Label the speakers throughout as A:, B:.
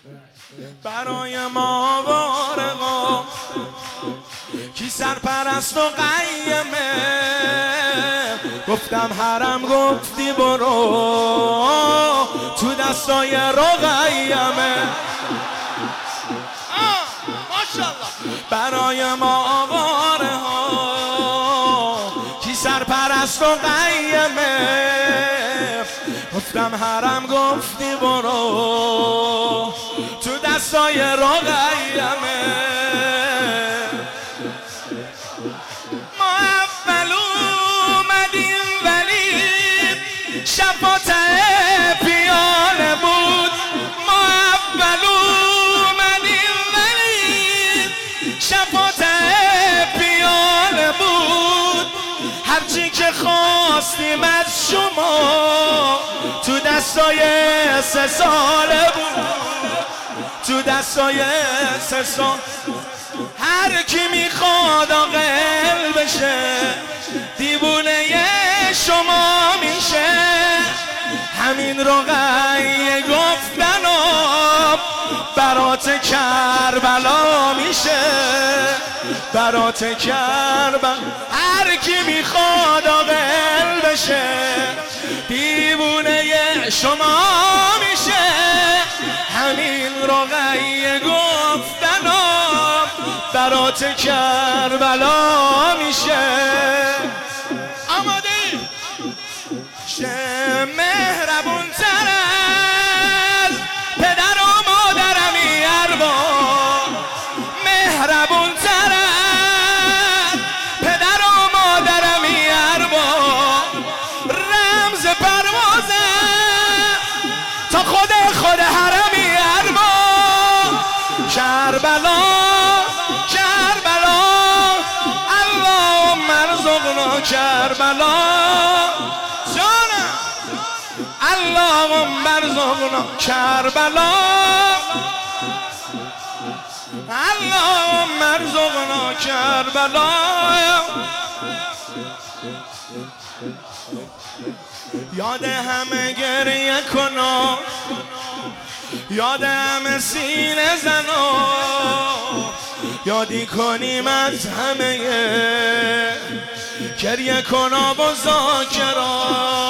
A: برای ما وارقا کی سرپرست و قیمه، گفتم حرم گفتی برو تو دستای رقیمه. برای ما آواره ها کی سرپرست و قیمه، گفتم حرم گفتی برو تو دستای رقیمه. ما اول اومدیم ولی شفاته پیاله بود. ما اول اومدیم ولی شفاته پیاله بود. هرچی که خواستیم از شما تو دستای 3 ساله بود، تو دستای 3 سال. هر کی میخواد عاقل بشه دیوونه شما میشه. همین رقیه گفتن برات کربلا میشه، برات کربلا. هر کی میخواد عاقل بشه دیوونه شما میشه. همین رقیه گفتن برات کربلا میشه. آماده شه مهربون تر از پدر و مادرمی اربا، مهربون تر از پدر و مادرمی اربا. رمز پروازه تا خود حرمی اربا. کربلا کربلا اللهم ارزقنا کربلا. جانم اللهم ارزقنا کربلا، اللهم ارزقنا کربلا. یاد همه گریه کنا، یاد همه سینه زنا، یادی کنیم از همه گریه کنا و ذاکرا،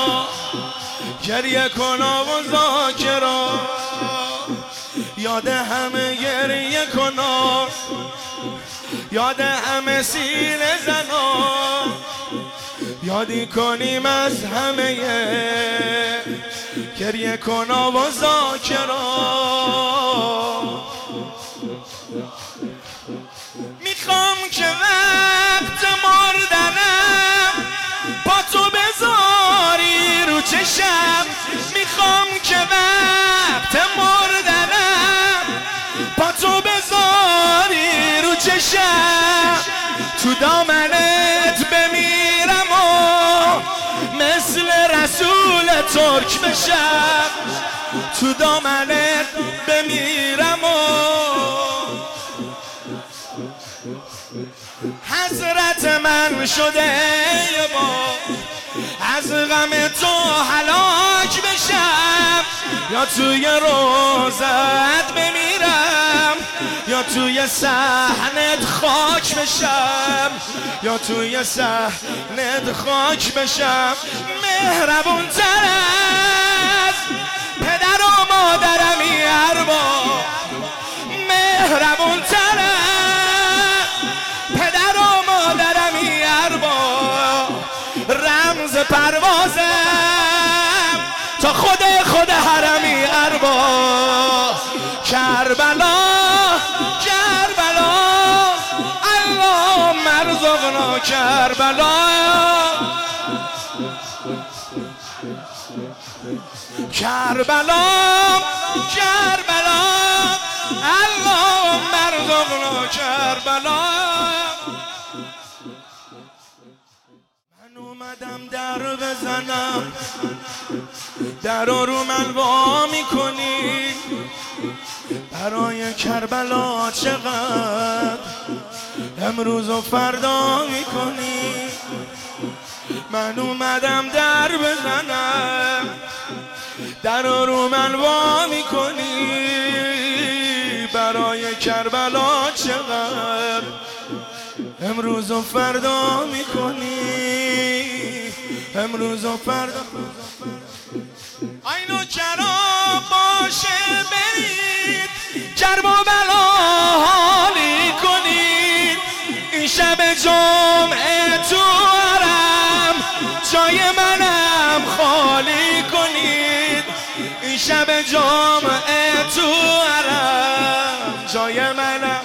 A: گریه کنا و ذاکرا. یاد همه گریه کنا، یاد همه سینه زنا، یادی کنیم از همه گریه کنا و ذاکرا. میخوام که وقت مردنم با تو بذاری رو چشم. میخوام که وقت مردنم با تو بذاری رو چشم. تو دامنت بمیرم و مثل رسول ترک بشم. تو دامنت بمیرم و حضرت من شده یه بار از غم تو هلاک بشم. یا توی روزت بمیرم یا توی صحنت خاک بشم، یا توی صحنت خاک بشم. مهربون تر از پدر و مادرمی اربا، مهربون تر از پدر و مادرمی اربا. رمز پروازم تا خود حرمی اربا. کربلا کربلا اللهم ارزقنا کربلا. کربلا کربلا اللهم ارزقنا کربلا. من اومدم در بزنم، در رو من وا میکنی. برای کربلا چقدر امروز و فردا میکنی. من اومدم در بزنم، در رو من وا میکنی. برای کربلا چقدر امروز و فردا میکنی، امروز و فردا. اینو کرا باشه برید کرب و بلا حالی کنید، این شب جمعه تو حرم جای منم خالی کنید، این شب جمعه تو حرم جای منم.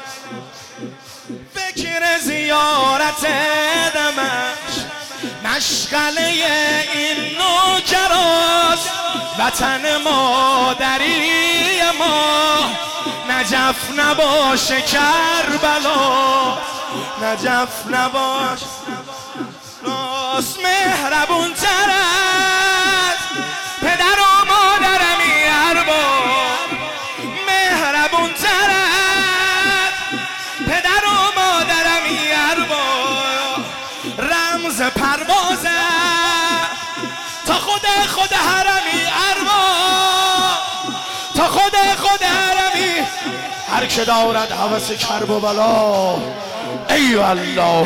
A: فکر زیارت دمشق مشغله این نوکراست، وطن مادری ما نجف نباشه کربلا، نجف نباش. راست مهربون تر از پدر و مادرمی ارباب، مهربون تر از پدر و مادرمی ارباب، رمز پروازه تا خود حرمی ارباب، تا خود حرمی. هر که دارد هوس کرب و بلا ای والله